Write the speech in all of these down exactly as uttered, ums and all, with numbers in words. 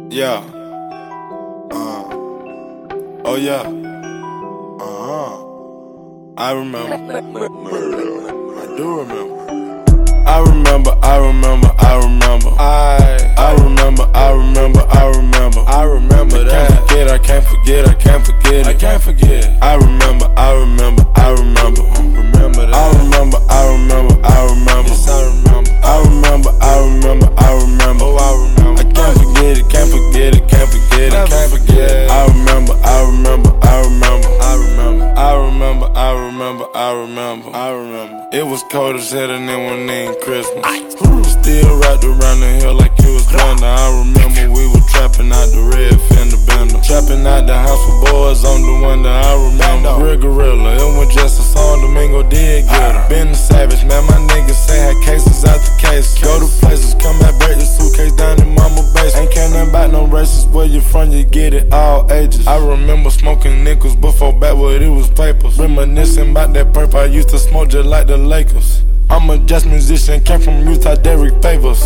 Yeah. Uh. Oh yeah. Uh-huh. I remember. I do remember. I remember, I remember, I remember. I I remember, I remember, I remember. I remember that. I can't forget, I can't forget, I can't forget it. I can't forget. I remember, I remember, I remember. Remember that. I remember, I remember, I remember. Yes, I remember. I remember, I remember, I remember. Oh, I remember. I can't forget it, can't forget it, can't forget it. I can't forget. I remember, I remember, I remember. I remember. I remember, I remember, I remember. I remember. It was cold as hell and then one named Christmas. Still wrapped around the hill like it was thunder. I remember we were trapping out the red fender bender. Trapping out the house with boys on the window. I remember Real Gorilla. It was just a song Domingo did get her. Been a savage, man. My niggas say had cases after cases. Go to places, come back, break the suitcase down in mama base. Ain't care nothing about no races. Where you from, you get it all ages. I remember smoking nickels before backward it was papers. Reminiscing about that purple I used to smoke just like the Lakers. I'm a jazz musician, came from Utah, Derek Favors.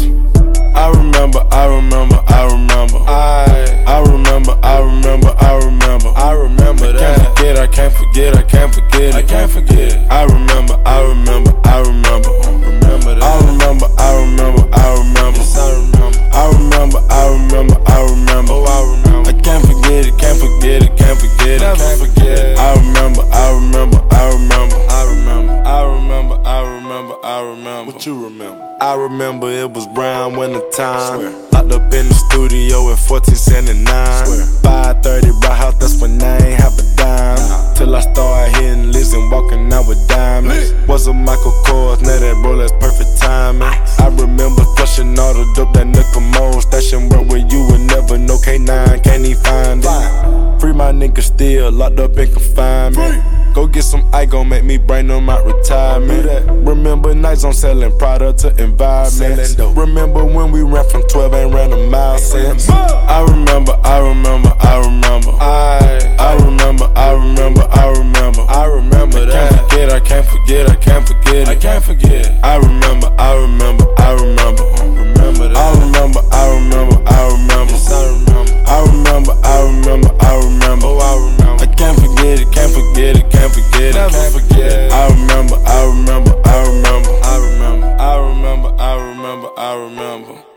I remember, I remember, I remember. I I remember, I remember, I remember. I remember that. I can't forget, I can't forget, I can't forget. I can't forget. I remember, I remember, I remember. Remember that. I remember, I remember, I remember. Yes, I remember. I remember, I remember, I remember. Oh, I remember. I can't forget it, can't forget it, can't forget it. Never can't forget. I remember, I remember, I remember. I remember, I remember, I remember, I remember. What you remember? I remember it was brown winter time. Locked up in the studio in fourteen seventy-nine. five thirty bright house, that's when I ain't have a dime. Nah. Till I started hitting lists and walking out with diamonds. Lit. Was a Michael Kors, now that bro, that's perfect timing. Ice. I remember flushing all the dope that Nickel Mo. Stashing work where you would never know. K nine, can't even find it. Free my niggas still locked up in confinement. Free. Go get some ice, gon' make me bring them out retirement. Remember nights on selling product to environments. Remember when we ran from twelve, ain't ran a mile since. I remember, I remember, I remember. I I remember, I remember, I remember. I remember that. I can't forget, I can't forget, I can't forget. I remember, I remember, I remember. Remember that. I remember, I remember, I remember. Yes, I remember. I remember, I remember, I remember. Oh, I remember. I can't forget it, can't forget it, can't forget it. Never forget. I remember, I remember, I remember. I remember, I remember, I remember, I remember.